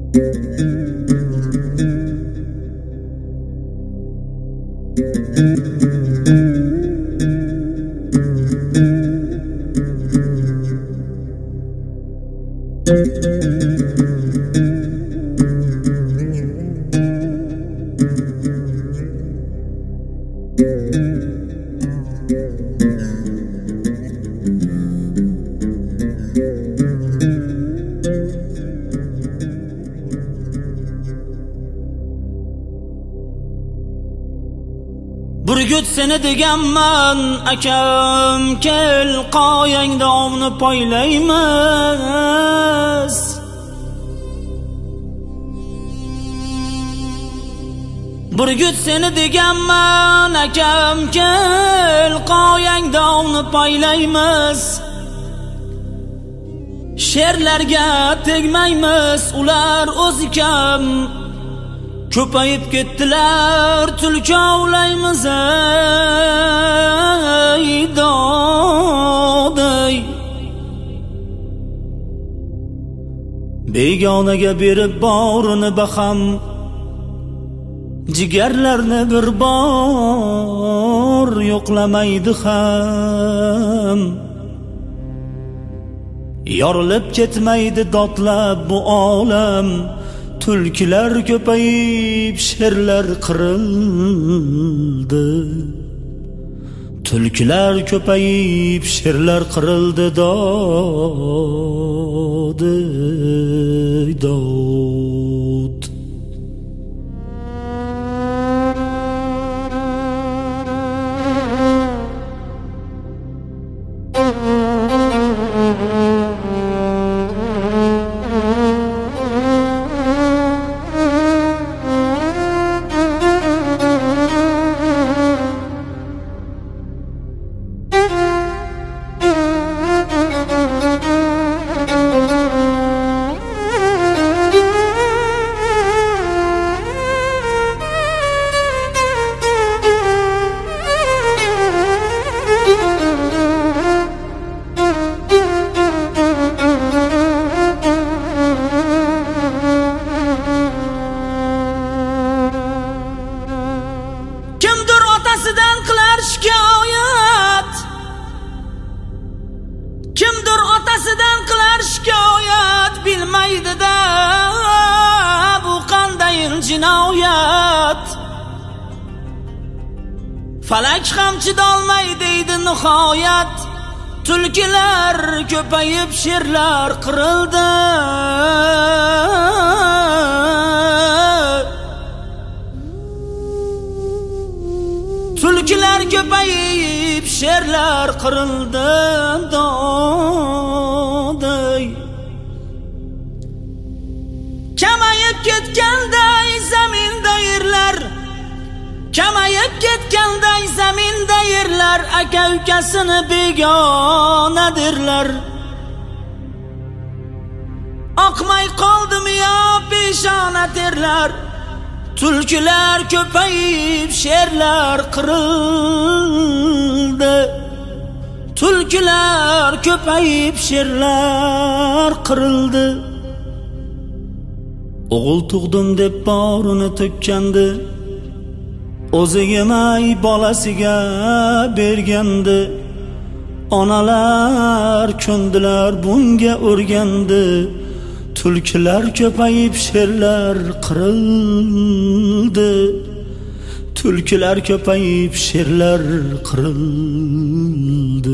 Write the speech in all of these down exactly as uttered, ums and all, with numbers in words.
Burgut seni deganman akam, kel qoyangda ovni poylaymiz. Burgut seni deganman akam, kel qoyangda ovni poylaymiz. Sherlarga tegmaymiz, ular o'zi kam. Ko'payib ketdilar, tulki ovlaymiz ey doday. Begonaga berib borini baham, jigarlarni bir bor yo'qlamaydi ham. Yorilib ketmaydi dodlab bu olam, tulkilar ko'payib sherlar qirildi. Tulkilar ko'payib sherlar qirildi dodi dod. Kimdir otasidan qilar shikoyat, bilmaydi-da bu qanday jinoyat. Falak ham chidolmaydi deydi nihoyat. Tulkilar ko'payib sherlar qirildi. Tulkilar ko'payib sherlar qirildi doday. Kamayib ketganday zaminda yerlar, kamayib ketganday zaminda yerlar, aka ukasini begonadirlar. Oqmay qoldimi yo peshona terlar, tulkilar ko'payib sherlar qirildi. Tulkilar ko'payib sherlar qirildi. O'g'il tug'dim deb borini to'kkandi, o'zi yemay bolasiga bergandi. Onalar ko'ndilar bunga o'rgandi. Tulkilar ko'payib sherlar qirildi. Tulkilar ko'payib sherlar qirildi.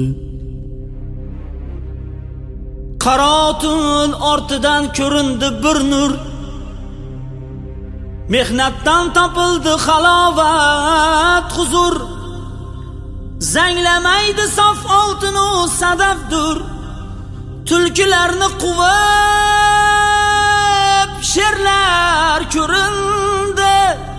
Qarotun ortidan ko'rindi bir nur, mehnatdan topildi halovat huzur. Zanglamaydi sof oltin u sadafdur. Tulkilarni quvib sherlar ko'rindi.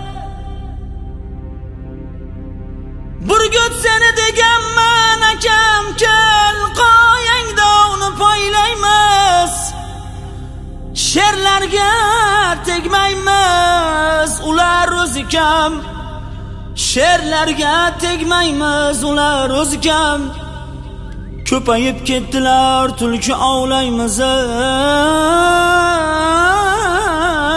Burgut seni deganman akam, kel qoyangda uni poylaymiz. Sherlarga tegmaymiz, ular o'zi kam. Sherlarga tegmaymiz, ular o'zi kam. Ko'payib ketdilar, tulki ovlaymiz